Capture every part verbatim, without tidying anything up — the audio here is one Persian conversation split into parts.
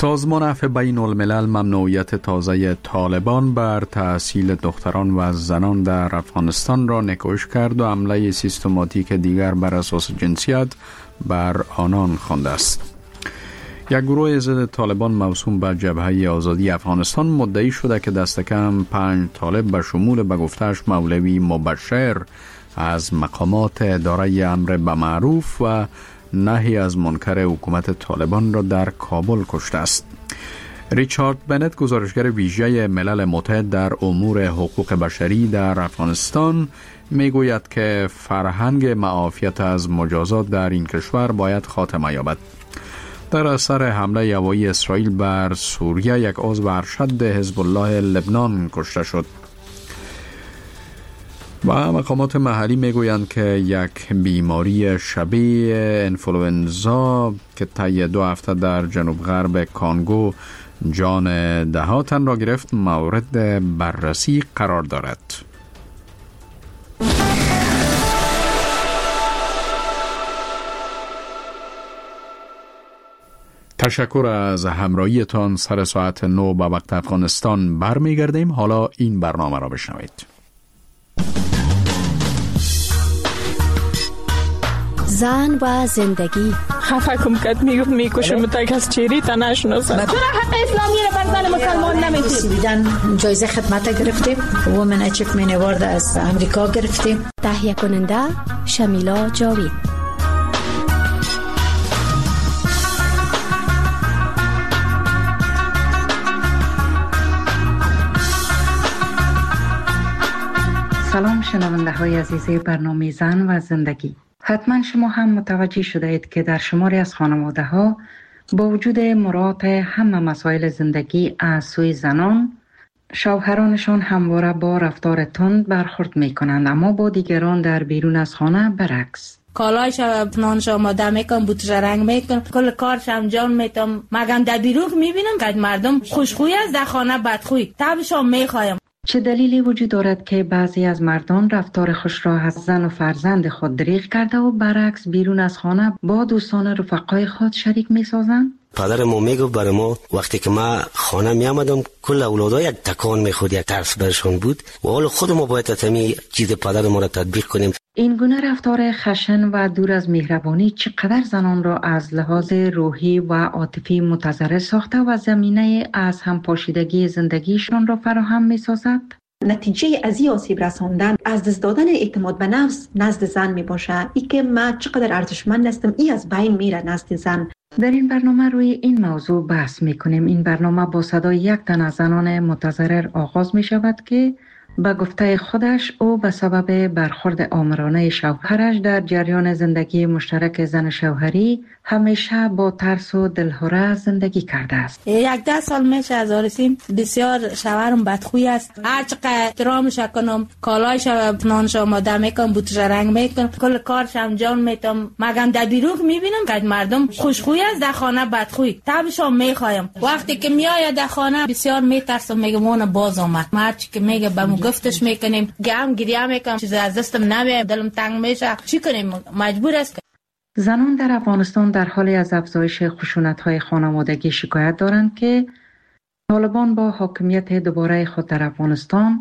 سازمان عفو بین الملل ممنوعیت تازه طالبان بر تحصیل دختران و زنان در افغانستان را نکوش کرد و حمله سیستماتیک دیگر بر اساس جنسیت بر آنان خوانده است. یک گروه ضد طالبان موسوم به جبهه آزادی افغانستان مدعی شده که دست کم پنج طالب به شمول به گفتش مولوی مبشر از مقامات اداره امر به معروف و نهی از منکر حکومت طالبان را در کابل کشته است. ریچارد بنت، گزارشگر ویژه ملل متحد در امور حقوق بشری در افغانستان، میگوید که فرهنگ معافیت از مجازات در این کشور باید خاتمه یابد. در اثر حمله هوایی اسرائیل بر سوریه یک عضو ارشد حزب الله لبنان کشته شد. و مقامات محلی میگویند که یک بیماری شبیه انفلوئنزا که طی دو هفته در جنوب غرب کانگو جان ده ها تن را گرفت مورد بررسی قرار دارد. تشکر از همراهیتان. سر ساعت نو به وقت افغانستان برمیگردیم. حالا این برنامه را بشنوید. زن و زندگی. خفه کم کد میگفت میکشم تا یک از چیری تا نشناسم. چرا حق اسلامی را بر زن مسلمان نمیدید؟ بیدن جایزه خدمت گرفتیم. وومن اچیومنت اوارد از امریکا گرفتیم. تهیه کننده شمیلا جاوید. سلام شنونده های عزیز برنامه زن و زندگی. حتما شما هم متوجه شده اید که در شماری از خانواده ها با وجود مراعات همه مسائل زندگی از سوی زنان، شوهرانشان همواره با رفتار تند برخورد می کنند، اما با دیگران در بیرون از خانه برعکس. کالایش نانش آماده میکنم، بوتش رنگ میکنم، کل کارش انجام میدم. مگم در بیرون میبینم که مردم خوشخوی است، در خانه بدخوی. تبشان میخوایم. چه دلیلی وجود دارد که بعضی از مردان رفتار خوش را از زن و فرزند خود دریغ کرده و برعکس بیرون از خانه با دوستان رفقای خود شریک می سازند؟ پدر ما میگفت برای ما وقتی که ما خانه می آمدم کل اولادها یک تکان میخورد، یک ترس برشون بود و حالا خود ما باید تمی چیز پدر ما را تطبیق کنیم. این گونه رفتار خشن و دور از مهربانی چقدر زنان را از لحاظ روحی و عاطفی متضرر ساخته و زمینه از هم پاشیدگی زندگیشان را فراهم می سازد؟ نتیجه از این آسیب رساندن از دست دادن اعتماد به نفس نزد زن می باشه. ای که من چقدر ارزشمند هستم ای از بین میره نزد زن. در این برنامه روی این موضوع بحث می کنیم. این برنامه با صدای یک تن از زنان متضرر آغاز می شود که به گفته خودش او به سبب برخورد آمرانه شوهرش در جریان زندگی مشترک زن شوهری همیشه با ترس و دلهره زندگی کرده است. یک ده سال میشه از آرسیم. بسیار شوهرم بدخوی است. هر چقدر احترامش کنم، کالایش نانش آماده میکنم، بوتش رنگ میکنم، کل کارش انجام میدم. مگم در بیرون میبینم که مردم خوشخوی است، در خانه بدخوی. تبشان میخوایم. وقتی که میآید در خانه بسیار میترسم، میگم اون باز آمد. مرچ که میگه بهم گفتش میکنیم، گم گریه میکنم، چیز از دستم نمیاد، دلم تنگ میشه. چی کنیم؟ مجبور است. زنان در افغانستان در حال از افزایش خشونت‌های خانوادگی شکایت دارند که طالبان با حاکمیت دوباره خود در افغانستان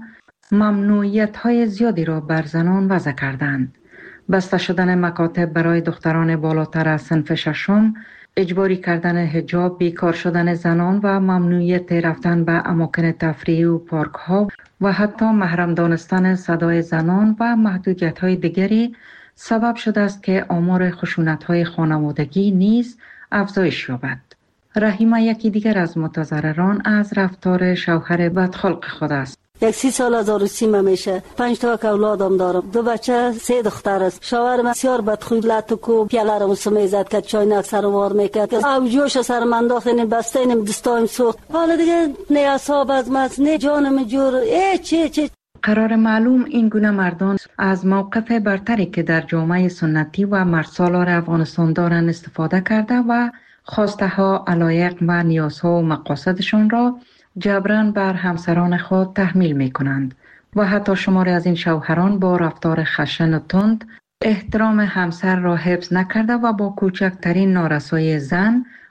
ممنوعیت‌های زیادی را بر زنان وضع کردند. بسته شدن مکاتب برای دختران بالاتر از صنف ششم، اجباری کردن حجاب، بیکار شدن زنان و ممنوعیت رفتن به اماکن تفریحی و پارک‌ها و حتی محرم دانستن صدای زنان و محدودیت‌های دیگری سبب شده است که آمار خشونت‌های خانوادگی نیز افزایش یابد. رحیمه یکی دیگر از متضرران از رفتار شوهر بدخلق خود است. یک سی سال از عروسیم میشه، پنج تا که اولادم دارم، دو بچه، سه دختر است. شوهرم بسیار بدخوی، لطکو پیاله را مسمیزد که چاینک سر وار میکرد، او جوش سر من انداختن، بستین دستایم سوخت. حالا دیگه نه اعصاب از مس، نه جانم جور، ای چی چی. قرار معلوم این گونه مردان از موقف برتری که در جامعه سنتی و مردسالار افغانستان دارند استفاده کرده و خواسته ها، علایق و نیازها و مقاصدشان را جبران بر همسران خود تحمیل می کنند و حتی شماری از این شوهران با رفتار خشن و تند احترام همسر را حفظ نکرده و با کوچکترین نارسایی زن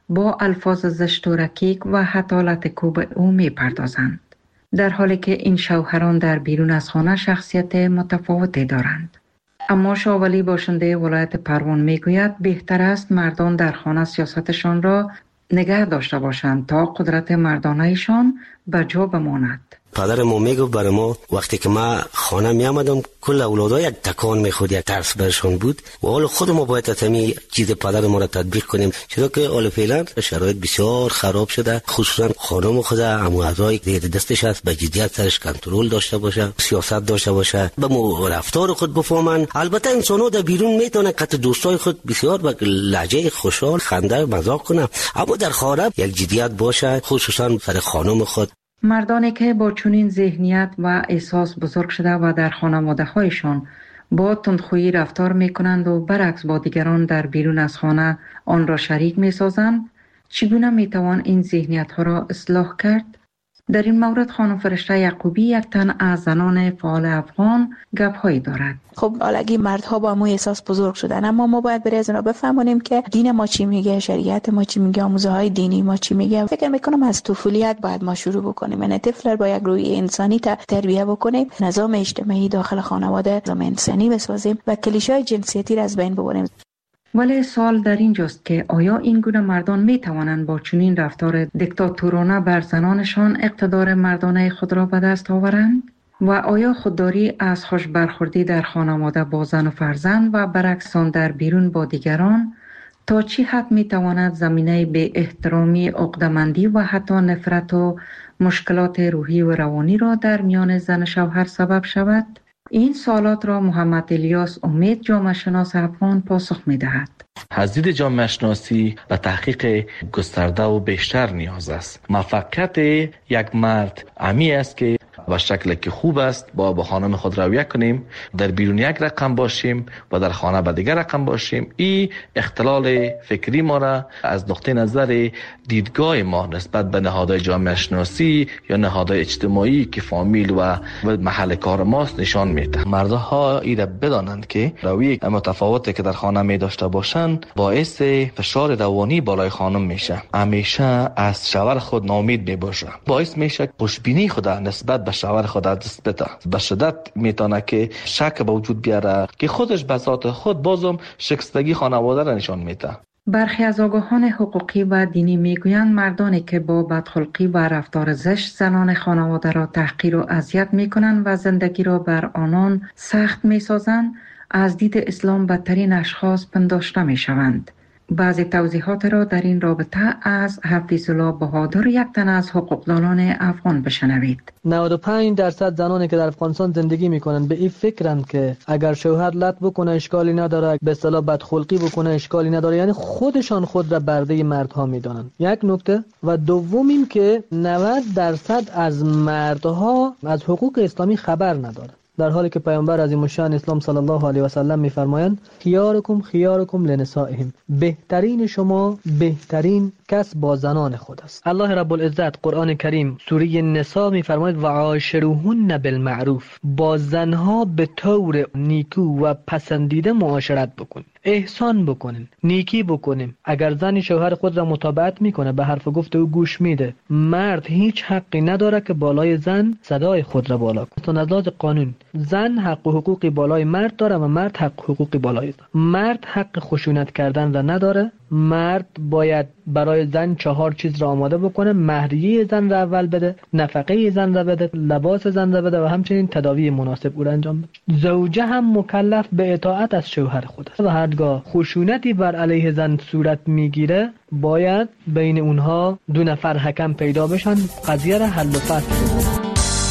با الفاظ زشت و رکیک و حتی کوب او می پردازند. در حالی که این شوهران در بیرون از خانه شخصیت متفاوتی دارند. اما شاولی باشنده ولایت پروان می گوید بهتر است مردان در خانه سیاستشان را نگه داشته باشند تا قدرت مردانهشان به جا بماند. پدر ما میگفت برای ما وقتی که ما خانه می آمدم کل اولادها یک تکان میخورد، یک ترس برشان بود و حال خود ما باید تمی چیز پدر ما را تطبیق کنیم، چرا که حال فعلا شرایط بسیار خراب شده، خصوصا خانم خود عمو اعضای دیگه دستش است به جدیت سرش کنترل داشته باشه، سیاست داشته باشه، به مو رفتار خود بفهمن. البته انسان‌ها در بیرون میتونه قط دوستای خود بسیار با لهجه خوشحال خنده مزاح کنه، اما در خانه یک جدیت باشه، خصوصا سر خانم خود. مردانی که با چنین ذهنیت و احساس بزرگ شده و در خانواده هایشان با تندخویی رفتار می کنند و برعکس با دیگران در بیرون از خانه آن را شریک می سازند، چگونه می توان این ذهنیت ها را اصلاح کرد؟ در این مورد خانم فرشته یعقوبی یک تن از زنان فعال افغان گپ هایی دارد. خب حالگی مردها با مو احساس بزرگ شدن، اما ما باید برای از اونا بفهمونیم که دین ما چی میگه، شریعت ما چی میگه، آموزه های دینی ما چی میگه. فکر میکنم از طفولیت باید ما شروع بکنیم، یعنی طفل با یک روی انسانی تربیت بکنیم، نظام اجتماعی داخل خانواده نظام انسانی بسازیم و کلیشه‌های جنسیتی را از بین ببریم. ولی سوال در اینجاست که آیا این گونه مردان می توانند با چنین رفتار دیکتاتورانه بر زنانشان اقتدار مردانه خود را به دست آورند؟ و آیا خودداری از خوش برخوردی در خانواده با زن و فرزند و برعکس آن در بیرون با دیگران تا چی حد می تواند زمینه به احترامی، عقده‌مندی و حتی نفرت و مشکلات روحی و روانی را در میان زن و شوهر سبب شود؟ این سوالات را محمد الیاس امید جامعه شناس افغان پاسخ می دهد. از دید جامعه شناسی به تحقیق گسترده و بیشتر نیاز است. موفقیت یک مرد امی است که و شکل که خوب است با با خانم خود رویه کنیم، در بیرون یک رقم باشیم و در خانه به دیگر رقم باشیم. این اختلال فکری ما را از نقطه نظر دیدگاه ما نسبت به نهادهای جامعه شناسی یا نهادهای اجتماعی که فامیل و محل کار ماست نشان میده. مردها ایره بدانند که رویه متفاوتی که در خانه می داشته باشند باعث فشار روانی بالای خانم میشه، همیشه از شوهر خود ناامید می باشه، باعث میشه خوشبینی خود نسبت به شوهر خود دست بده، به شدت میتونه که شک به وجود بیاره که خودش به ذات خود بازم شکستگی خانواده را نشان میده. برخی از آگاهان حقوقی و دینی میگویند مردانی که با بدخلقی و رفتار زشت زنان خانواده را تحقیر و اذیت میکنند و زندگی را بر آنان سخت میسازند، از دید اسلام بدترین اشخاص پنداشته میشوند. بعضی توضیحات را در این رابطه از حفیظ الله بهادر، یک تن از حقوقدانان افغان، بشنوید. نود و پنج درصد زنانی که در افغانستان زندگی میکنند به این فکرند که اگر شوهر لط بکنه اشکالی نداره، به اصطلاح بدخلقی بکنه اشکالی نداره، یعنی خودشان خود را برده مردها میدانند. یک نکته. و دوم این که نود درصد از مردها از حقوق اسلامی خبر ندارند، در حالی که پیامبر عظیم الشأن اسلام صلی الله علیه و سلم میفرمایند خیارکم خیارکم لنسائهم، بهترین شما بهترین کس با زنان خود است. الله رب العزت قرآن کریم سوره نساء میفرماید و عاشروهن بالمعروف، با زنها به طور نیکو و پسندیده معاشرت بکنید، احسان بکنین، نیکی بکنین. اگر زن شوهر خود را متابعت میکنه، به حرف گفت او گوش میده، مرد هیچ حقی نداره که بالای زن صدای خود را بالا کنه. از لحاظ قانون زن حق و حقوقی بالای مرد داره و مرد حق و حقوقی بالای زن. مرد حق خشونت کردن را نداره. مرد باید برای زن چهار چیز را آماده بکنه: مهریه زن را اول بده، نفقه زن را بده، لباس زن را بده و همچنین تداوی مناسب او را انجام بده. زوجه هم مکلف به اطاعت از شوهر خود است و هرگاه خشونتی بر علیه زن صورت میگیره باید بین اونها دو نفر حکم پیدا بشن، قضیه را حل و فصل کنه.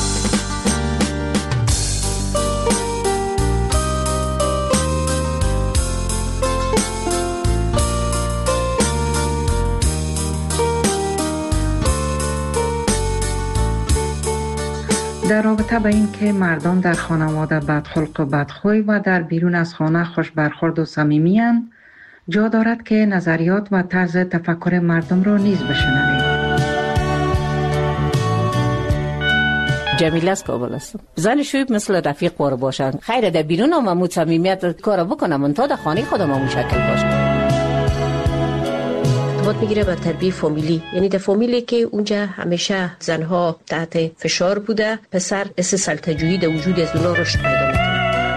در رابطه به این که مردان در خانواده بدخلق و بدخوی و در بیرون از خانه خوش برخورد و صمیمی اند، جا دارد که نظریات و طرز تفکر مردم را نیز بشنوید. جمیله از کابل هستم. زن شویب مثل رفیق بار باشن، خیره در بیرون هم امود صمیمیت کار بکنم، من تا در خانه خودم همون شکل باشم. ارتباط میگیره به تربیت فامیلی، یعنی در فامیلی که اونجا همیشه زنها تحت فشار بوده، پسر اس سلطجویی در وجود از اونا رشد پیدا میکنه.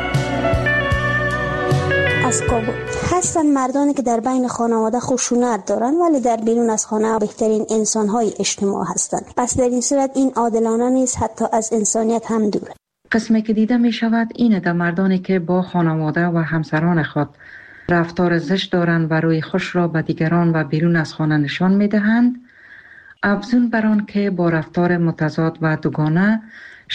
از کابل هستن مردانی که در بین خانواده خشونت دارن ولی در بیرون از خانه بهترین انسان‌های اجتماع هستند. پس در این صورت این عادلانه نیست، حتی از انسانیت هم دوره. قسمی که دیده می شود اینه در مردانی که با خانواده و همسران خود رفتار زشت دارند و روی خوش را به دیگران و بیرون از خانه نشان می دهند، افزون بر آن که با رفتار متضاد و دوگانه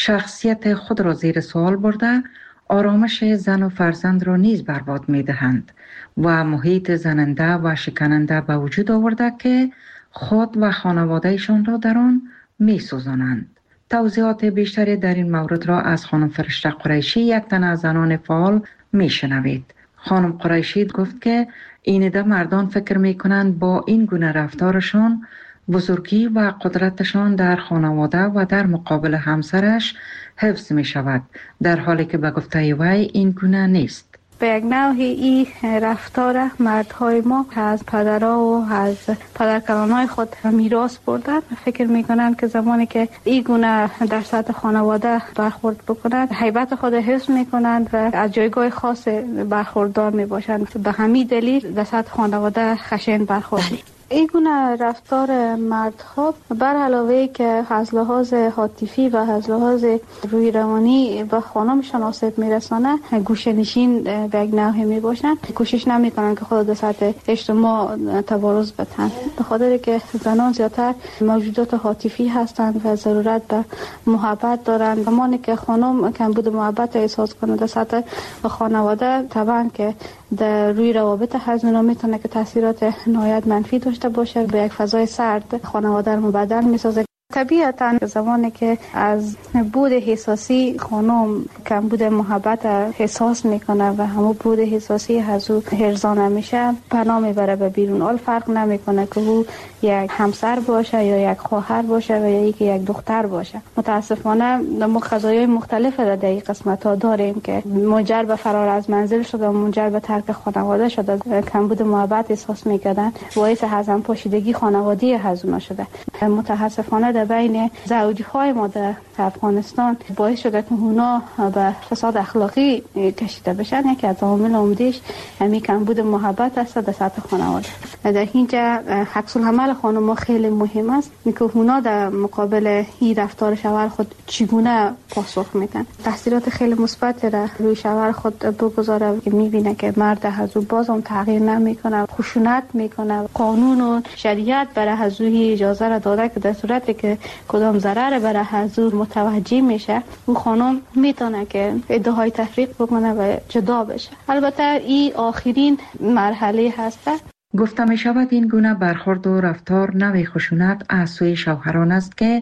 شخصیت خود را زیر سوال برده، آرامش زن و فرزند را نیز برباد می دهند و محیط زننده و شکننده به وجود آورده که خود و خانوادهشان را در آن می سوزانند. توضیحات بیشتری در این مورد را از خانم فرشته قریشی، یک تن از زنان فعال، می شنوید. خانم قریشی گفت که این ده مردان فکر می کنند با این گونه رفتارشان بزرگی و قدرتشان در خانواده و در مقابل همسرش حفظ می شود، در حالی که به گفته وی این گونه نیست. به یک نوعی این رفتار مردهای ما از پدرها و از پدرکلانهای خود میراث بردن. فکر میکنند که زمانی که این گونه در سطح خانواده برخورد بکنند، هیبت خود حفظ میکنند و از جایگاه خاص برخوردار میباشند. به همین دلیل در سطح خانواده خشن برخورد. این گونه رفتار مردها بر علاوه که از لحاظ عاطفی و از لحاظ روی روانی به خانمشان آسیب میرسانه، گوشه‌نشین به یک نوعی میباشند. کوشش نمیکنن که خود در سطح اجتماع تبارز بدن، به خاطر که زنان زیادتر موجودات عاطفی هستند و ضرورت به محبت دارند. زمانی که خانم کمبود محبت احساس کنه در سطح خانواده، طبعا که در روی روابط هزینه میتونه که تاثیرات نهایت منفی داشته باشه، به یک فضای سرد خانواده رو مبدل میسازه. طبیعتاً زمانی که از بود احساسی خانم کمبود محبت احساس میکنه و همون بود احساسی از او هرزانه میشه، پناه میبره به بیرون. حال فرق نمیکنه که او یک همسر باشه یا یک خواهر باشه و یا یک دختر باشه. متاسفانه ما قضایای مختلف را در این قسمت ها داریم که منجر به فرار از منزل شده، منجر به ترک خانواده شده، کمبود محبت احساس میکردن، باعث هضم پاشیدگی خانوادگی هزونا شده. متاسفانه در بین زوجهای ما در افغانستان باعث شده که اونا به فساد اخلاقی کشیده بشن. یکی از عوامل عمده‌اش همین کمبود محبت است در سطح خانواده. در اینجا عکس العمل خانم‌ها خیلی مهم است که اونا در مقابل این رفتار شوهر خود چگونه پاسخ میدن. تاثیرات خیلی مثبت را روی شوهر خود بگذاره که میبینه که مرد از او باز هم تغییر نمیکنه، خشونت میکنه. قانون و شریعت برای از او اجازه را داده که در صورتی که کدام ضرر برای از او متوجه میشه، او خانم میتونه که ادعای تفریق بکنه و جدا بشه. البته این آخرین مرحله هست. گفته می شود این گونه برخورد و رفتار نوع خشونت از سوی شوهران است که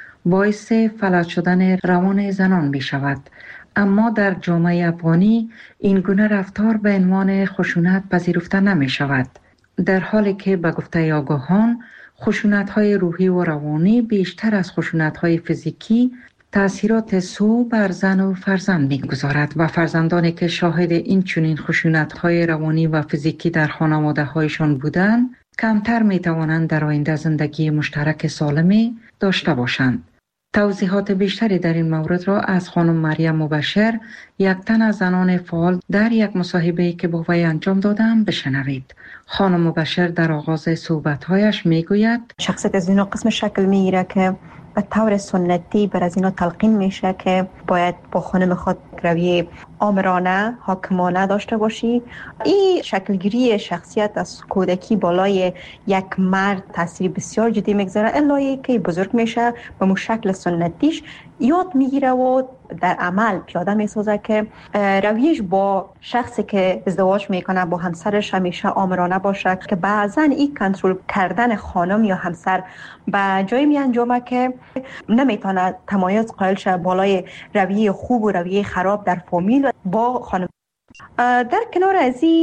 باعث فلج شدن روان زنان می شود. اما در جامعه افغانی این گونه رفتار به عنوان خشونت پذیرفته نمی شود، در حالی که به گفته آگاهان خشونت‌های روحی و روانی بیشتر از خشونت‌های فیزیکی تأثیرات سو بر زن و فرزند می‌گذارد و فرزندانی که شاهد این چنین خشونت‌های روانی و فیزیکی در خانواده‌هایشان بودند، کمتر می‌توانند در آینده زندگی مشترک سالمی داشته باشند. توضیحات بیشتری در این مورد را از خانم مریم مبشر، یک تن از زنان فعال، در یک مصاحبه‌ای که با وی انجام دادم بشنوید. خانم مبشر در آغاز صحبت‌هایش می‌گوید شخصیت از اینا قسم شکل می‌گیره که به طور سنتی بر از اینا تلقین میشه که باید با خانم خود رویه آمرانه، حاکمانه داشته باشی. این شکلگیری شخصیت از کودکی بالای یک مرد تاثیر بسیار جدی میگذاره، الا که بزرگ میشه به مو شکل سنتیش یاد میگیره و در عمل پیاده میسازه که رویش با شخصی که ازدواج میکنه با همسرش همیشه آمرانه باشه، که بعضا این کنترل کردن خانم یا همسر به جای می انجامه که نمیتونه تمایز قائل شه بالای رویه خوب و رویه خراب در فامیل با خانم. در کنار از این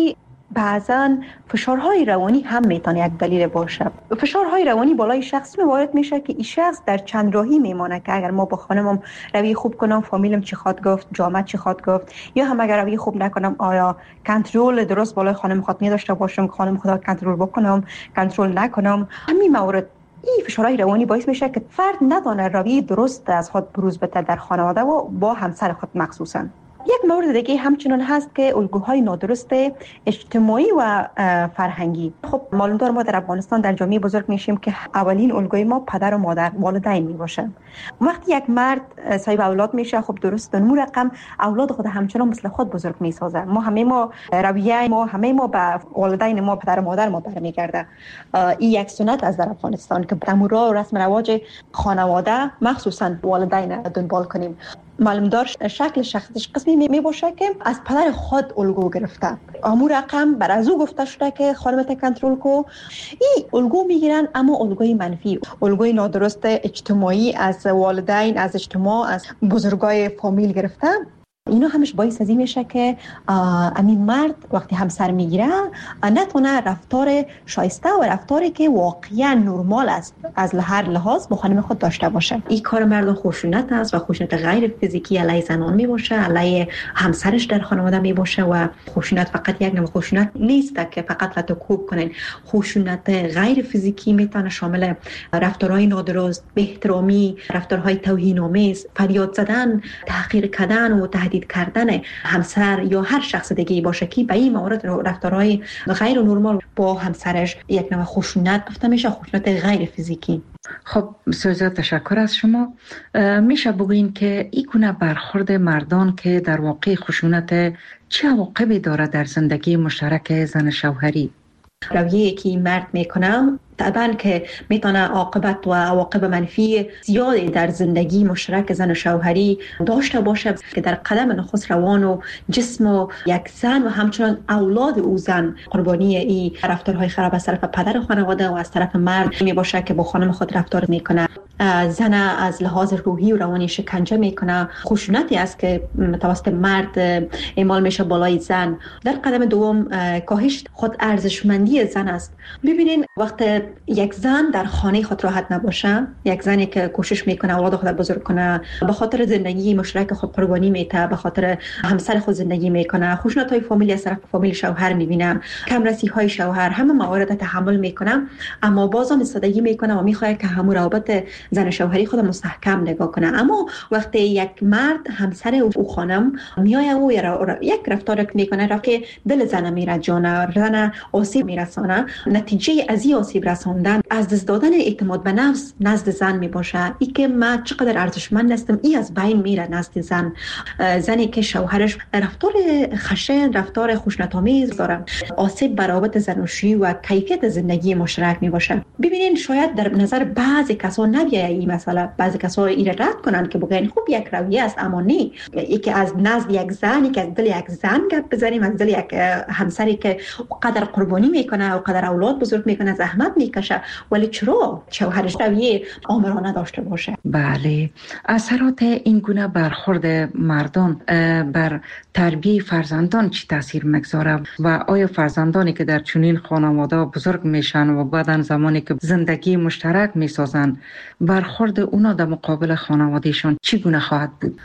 بعضا فشارهای روانی هم میتونه یک دلیل باشه. فشارهای روانی بالای شخص موارد میشه که این شخص در چند راهی میمونه که اگر ما با خانمم روی خوب کنم فامیلم چی خواد گفت، جامعه چی خواد گفت، یا هم اگر روی خوب نکنم آیا کنترل درست بالای خانم خود نداشته باشم، خانم خدا کنترل بکنم، کنترل نکنم. همین موارد این فشارهای روانی باعث میشه که فرد ندانه روی درست از خود بروز بده در خانواده و با همسر خود مخصوصا. یک مورد دیگه همچنان هست که الگوهای نادرست اجتماعی و فرهنگی. خب معلوم دار ما در افغانستان در جامعه بزرگ میشیم که اولین الگوی ما پدر و مادر والدین میباشه. وقتی یک مرد صاحب اولاد میشه خب درست اون رقم اولاد خود همچنان مثل خود بزرگ میسازه. ما همه ما رویه ما همه ما به والدین ما پدر و مادر ما برمیگرده. این یک سنت از در افغانستان که تمورا و رسم رواج خانواده مخصوصا والدین دنبال کنیم. معلوم دار شکل شخصیش قسمی می باشه که از پدر خود الگو گرفته. امور رقم بر از او گفته شده که خانمت کنترل کو. این الگو میگیرن اما الگوی منفی، الگوی نادرست اجتماعی از والدین، از اجتماع، از بزرگای فامیل گرفته. اینا همش باعث از این میشه که امین مرد وقتی همسر میگیره نتونه رفتار شایسته و رفتاری که واقعا نرمال است از هر لحاظ با خانم خود داشته باشه. این کار مردان خشونت است و خشونت غیر فیزیکی علیه زنان میباشه، علیه همسرش در خانواده میباشه و خشونت فقط یک نوع خشونت نیست که فقط لطوکوب کنن. خشونت غیر فیزیکی میتونه شامل رفتارهای نادرست، بی‌احترامی، رفتارهای توهین‌آمیز، فریاد زدن، تحقیر کردن و تهدید کردن همسر یا هر شخص دیگه باشه که به این موارد رفتارهای غیر نرمال با همسرش یک نوع خشونت گفته میشه، خشونت غیر فیزیکی. خب بسیار تشکر از شما. میشه بگوین که این گونه برخورد مردان که در واقع خشونت چه عواقبی داره در زندگی مشترک زن شوهری؟ رویه‌ای که مرد میکنه طبعا که میتونه عاقبت و عواقب منفی زیادی در زندگی مشترک زن و شوهری داشته باشه که در قدم نخست روان و جسم و یک زن و همچنان اولاد او زن قربانی این رفتارهای خراب از طرف پدر خانواده و از طرف مرد می باشه که با خانم خود رفتار میکنه. زن از لحاظ روحی و روانی شکنجه میکنه. خشونتی است که توسط مرد اعمال میشه بالای زن. در قدم دوم کاهش خود ارزشمندی زن است. ببینین وقت یک زن در خانه خود راحت نباشه، یک زنی که کوشش میکنه اولاد خود بزرگ کنه، به خاطر زندگی مشترک خود قربانی میته، به خاطر همسر خود زندگی میکنه، خشونت های فامیلی از طرف فامیل شوهر میبینه، کم رسی های شوهر، همه موارد تحمل میکنه، اما بازم استادگی میکنه و میخواد که همون روابط زن شوهری خود مستحکم نگاه کنه. اما وقتی یک مرد همسر او خانم میایه و یک رفتار میکنه که دل زن میرجانه، زن آسیب میرسانه، نتیجه از این آسیب رساندن از دست دادن اعتماد به نفس نزد زن می باشه. ای که من چقدر ارزشمند هستم ای از بین میره نزد زن. زنی که شوهرش رفتار خشن، رفتار خشونت‌آمیز داره، آسیب بر روابط زناشویی و کیفیت زندگی مشترک می باشه. ببینین شاید در نظر بعضی کسا نبیه این مسئله، بعضی کسا این رد کنن که بگن خوب یک رویه است، اما نه. یکی از نزد یک زن، یکی از دل یک زن گپ بزنیم، از دل یک همسری که قدر قربانی میکنه و قدر اولاد بزرگ میکنه، زحمت میکشه، ولی چرا شوهرش رویه آمرانه داشته باشه؟ بله. اثرات این گونه برخورد مردان بر تربیت فرزندان چی تاثیر میگذاره و آیا فرزندانی که در چنین خانواده بزرگ میشن و بعدن زمانی که زندگی مشترک میسازن برخورد اونا در مقابل خانوادهشون چی گونه خواهد بود؟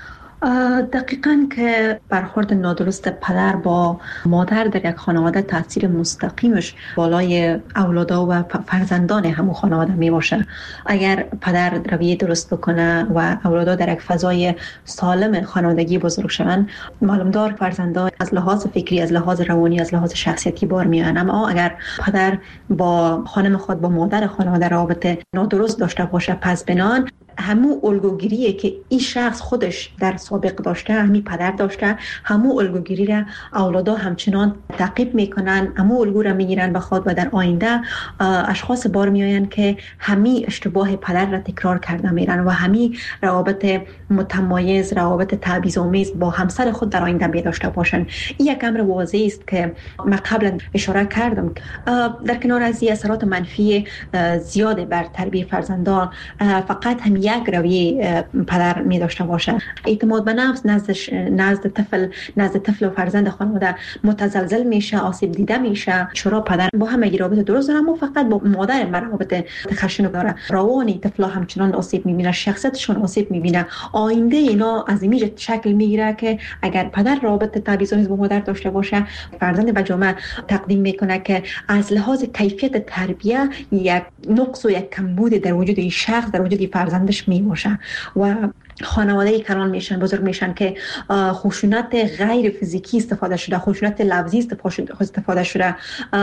دقیقاً که برخورد نادرست پدر با مادر در یک خانواده تاثیر مستقیمش بالای اولادا و فرزندان همون خانواده می باشه. اگر پدر رویه درست بکنه و اولادا در یک فضای سالم خانوادگی بزرگ شوند، معلوم دار فرزندان از لحاظ فکری، از لحاظ روانی، از لحاظ شخصیتی بار میان. اما اگر پدر با خانم خود، با مادر خانواده رابطه نادرست داشته باشه، پس بنان همون الگوگیریه که این شخص خودش در سابق داشته، همین پدر داشته، همون الگوگیری را اولادا همچنان تعقیب میکنن، همون الگو را میگیرن به خود و در آینده اشخاص بار میآیند که همین اشتباه پدر را تکرار کرده میرن و همین روابط متمایز، روابط تبعیض‌آمیز با همسر خود در آینده می داشته باشن. این یک امر واضح است که من قبلا اشاره کردم. در کنار از این اثرات منفی زیاد بر تربیت فرزندان، فقط همین یک رویه پدر می داشته باشه. اعتماد به نفس نزد نزد طفل نزد طفل و فرزند خانواده متزلزل میشه، آسیب دیده میشه. چرا پدر با همه رابطه درست داره اما فقط با مادر رابطه خشن داره. روانی طفلا همچنان آسیب میبینه، شخصیتشون آسیب میبینه. آینده اینا از این شکل میگیره که اگر پدر رابطه تبعیض‌آمیز با مادر داشته باشه، فرزند به جامعه تقدیم میکنه که از لحاظ کیفیت تربیه یک نقص و یک کمبود در وجود این شخص در وجود فرزندش میباشه و خانواده کلان میشن، بزرگ میشن که خشونت غیر فیزیکی استفاده شده، خشونت لفظی استفاده شده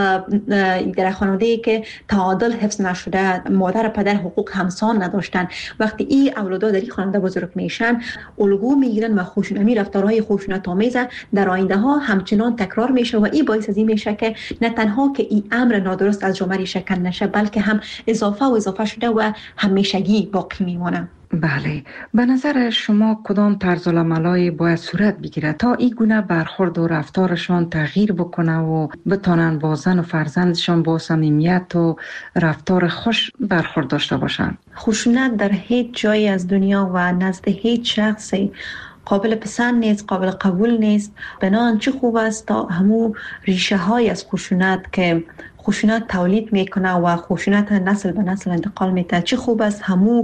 در خانواده که تعادل حفظ نشده، مادر پدر حقوق همسان نداشتن. وقتی این اولادا در این خانواده بزرگ میشن الگو میگیرن و خشونت رفتارهای خشونت آمیز در آینده ها همچنان تکرار میشه و این باعث از این میشه که نه تنها که این امر نادرست از جامعه شکن نشه بلکه هم اضافه و اضافه شده و همیشگی باقی میمونه. بله، به نظر شما کدام طرز العملای باید صورت بگیره تا این گونه برخورد و رفتارشان تغییر بکنه و بتانن با زن و فرزندشان با صمیمیت و رفتار خوش برخورد داشته باشند؟ خشونت در هیچ جایی از دنیا و نزد هیچ شخصی قابل پسند نیست، قابل قبول نیست. بنابراین چه خوب است تا همو ریشه های از خشونت که خشونت تولید میکنه و خشونت نسل به نسل انتقال میده، چه خوب است همو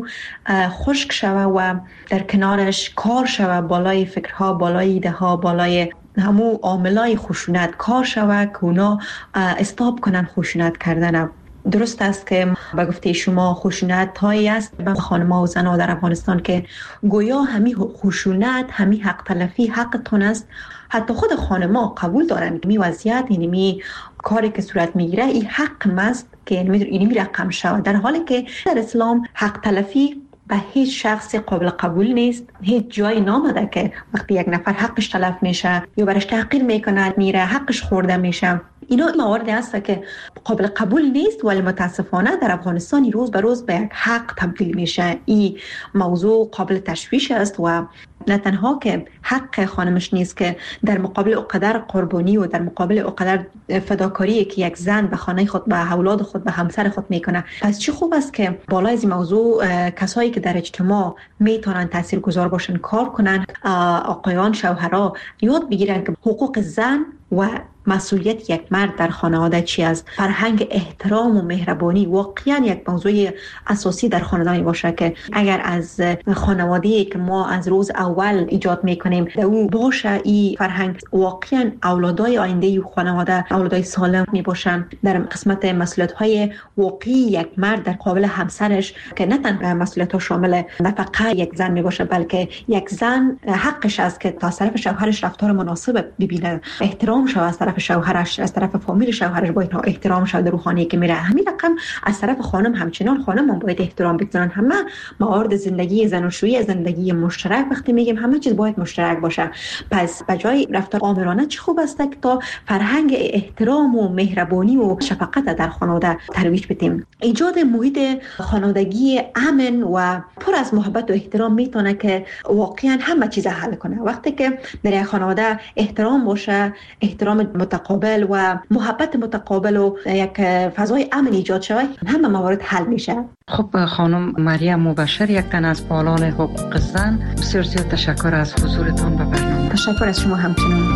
خشک شوه و در کنارش کار شوه، بالای فکرها، بالای ایده ها، بالای همو عاملای خشونت کار شوه که اونا استاپ کنن خشونت کردن. درست است که به گفته شما خشونت هایی است به خانم‌ها و زن‌ها در افغانستان که گویا همین خشونت، همین حق تلفی حقتون است. حتی خود خانم‌ها قبول دارن که می وضعیت یعنی می کاری که صورت میگیره این حق است که یعنی می رقم شود، در حالی که در اسلام حق تلفی به هیچ شخص قابل قبول نیست. هیچ جایی نامده که وقتی یک نفر حقش تلف میشه یا برش تحقیر میکنه میره حقش خورده میشه. اینا مواردی هست که قابل قبول نیست ولی متاسفانه در افغانستان روز به روز به یک حق تبدیل میشه. این موضوع قابل تشویش است و نه تنها که حق خانمش نیست که در مقابل اقدر قربانی و در مقابل اقدر فداکاری که یک زن به خانه خود، به اولاد خود، به همسر خود میکنه. پس چه خوب است که بالای از این موضوع کسایی که در اجتماع میتونن تاثیرگذار باشن کار کنن، آقایان، شوهرها یاد بگیرن که حقوق زن و مسئولیت یک مرد در خانواده چی است. فرهنگ احترام و مهربانی واقعا یک موضوع اساسی در خانواده باشه که اگر از خانواده‌ای که ما از روز اول ایجاد میکنیم در او باشه این فرهنگ، واقعا اولادای آینده خانواده اولادای سالم میباشن. در قسمت مسئولیت‌های واقعی یک مرد در قابل همسرش که نه تنها مسئولیت‌ها شامل نفقه یک زن میباشه بلکه یک زن حقش است که تا طرف شوهرش رفتار مناسب ببینه، احترام شود از طرف شوهرش، از طرف فامیل شوهرش باید احترام شود روحانی که میره. همین رقم از طرف خانم همچنان خانم هم باید احترام بگذارن. همه موارد زندگی زناشویی، زندگی مشترک وقتی میگیم همه چیز باید مشترک باشه. پس بجای رفتار آمرانه چه خوب است که تا فرهنگ احترام و مهربانی و شفقت در خانواده ترویج بدیم. ایجاد محیط خانوادگی امن و پر از محبت و احترام میتونه که واقعا همه چیز حل کنه. وقتی که در یک خانواده احترام باشه، احترام متقابل و محبت متقابل و یک فضای امن ایجاد شود، همه موارد حل میشه. خب خانم مریم مبشر، یک تن از فعالان حقوق زن، بسیار زیاد تشکر از حضورتان به برنامه. تشکر از شما همچنان.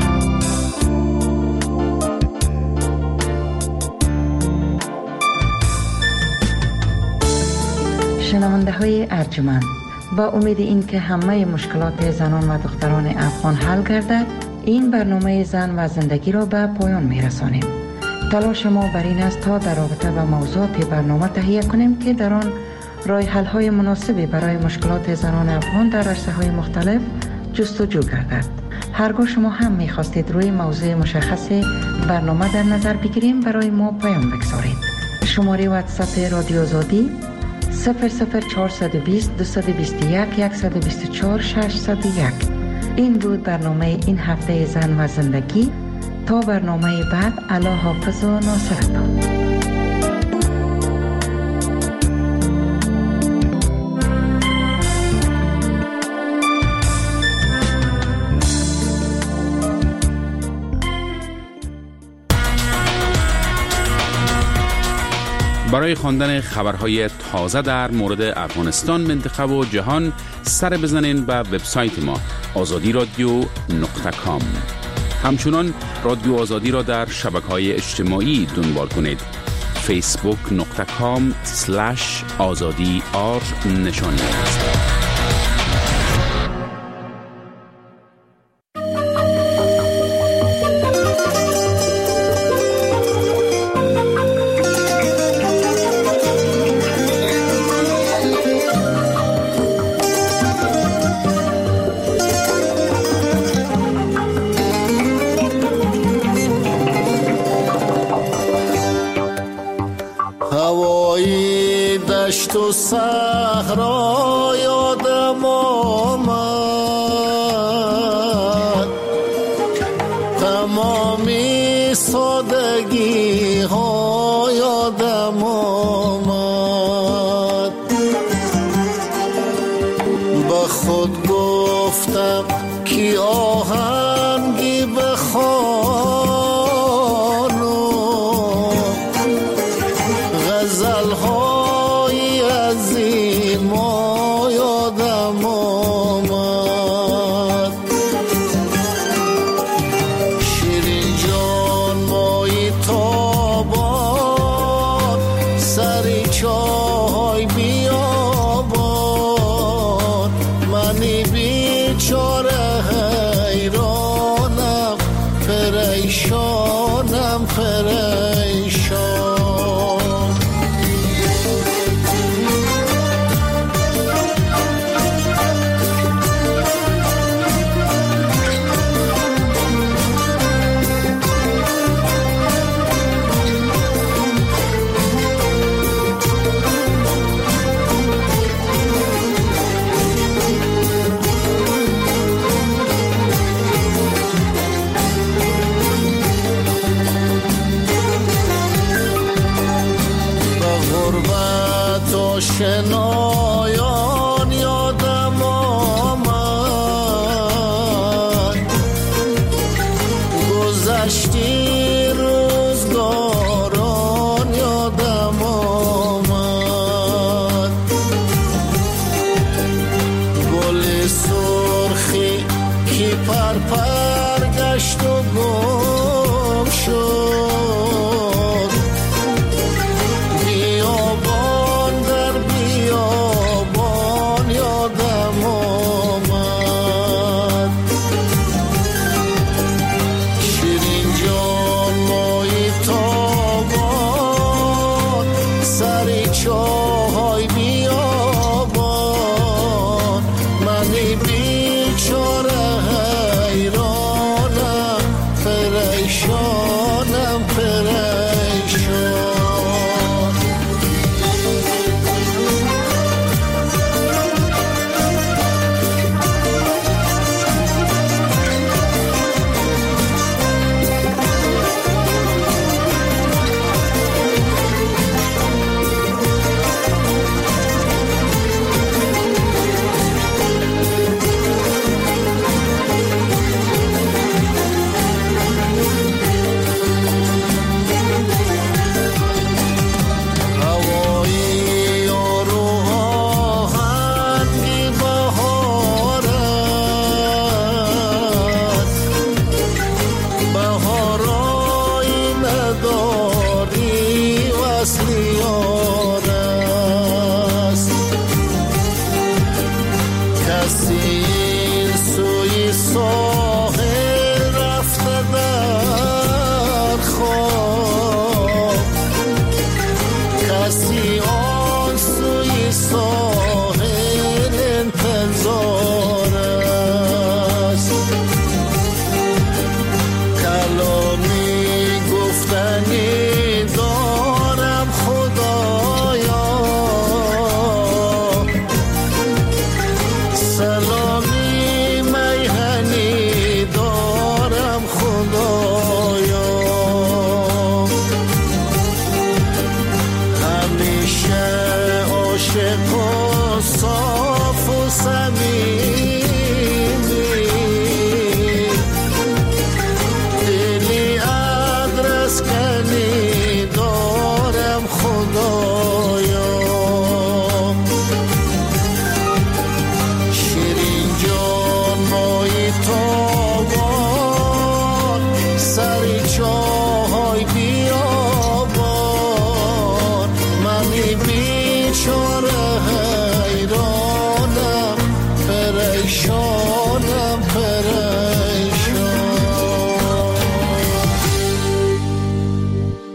شنونده های ارجمند، با امید این که همه مشکلات زنان و دختران افغان حل گردد، این برنامه زن و زندگی را به پایان می رسانیم. تلاش ما بر این است تا در رابطه با موضوعات برنامه تهیه کنیم که در آن راه حل های مناسبی برای مشکلات زنان افغان در عرصه های مختلف جستجو گردد. هرگاه شما هم می خواستید روی موضوع مشخص برنامه در نظر بگیریم، برای ما پیام بگذارید. شماره واتساپ رادیو آزادی صفر صفر چهارصد و بیست دویست و بیست و یک صد و بیست و چهار ششصد و یک. این بود برنامه این هفته زن و زندگی. تا برنامه بعد، الله حافظ و ناصرتان. برای خواندن خبرهای تازه در مورد افغانستان، منطقه و جهان سر بزنین به وبسایت ما آزادی رادیو نقطه کام. همچنان رادیو آزادی را در شبکه‌های اجتماعی دنبال کنید. فیسبوک نقطه کام سلش آزادی آر نشان دهید. تو صحرا یادم آمد، تمامی سادگی ها یادم آمد. به خود گفتم کی آهنگی بخوانم، غزل ها ما یادم آمد. شیرین جان مایی تابان، سری چای بیابان، منی بیچاره حیرانم، پریشانم پریشان. آشنایا